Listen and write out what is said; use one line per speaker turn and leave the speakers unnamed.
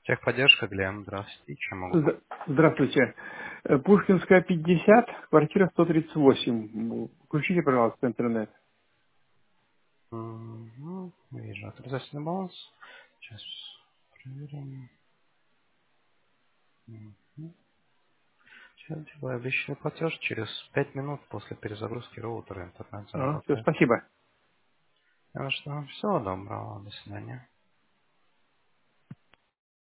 Техподдержка, Глеб, здравствуйте. Чем могу помочь?
Здравствуйте. Пушкинская, 50, квартира 138. Включите, пожалуйста, интернет.
Вижу отрицательный баланс. Сейчас проверим. Мгм. Сейчас делаю обещанный платеж. Через 5 минут после перезагрузки роутера интернет
Все,
заработает.
спасибо.
Так что всего доброго. До свидания.